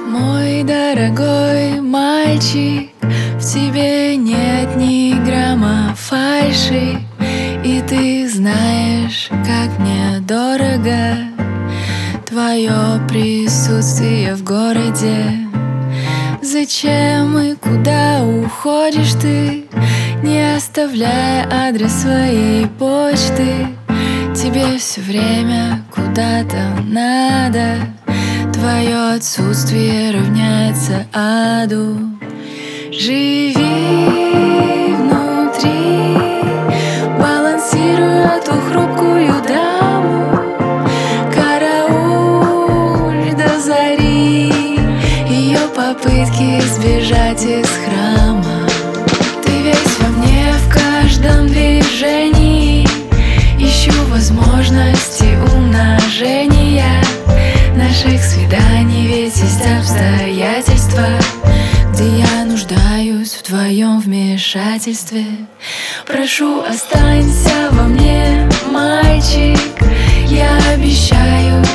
Мой дорогой мальчик, в тебе нет ни грамма фальши, и ты знаешь, как мне дорого твое присутствие в городе. Зачем и куда уходишь ты, не оставляя адрес своей почты? Тебе все время куда-то надо, твое отсутствие равняется аду. Живи внутри, балансируя эту хрупкую даму. Карауль до зари ее попытки сбежать из храма. Ты весь во мне, в каждом движении ищу возможности умножения наших свиданий, ведь есть обстоятельства, где я нуждаюсь в твоем вмешательстве. Прошу, останься во мне, мальчик, я обещаю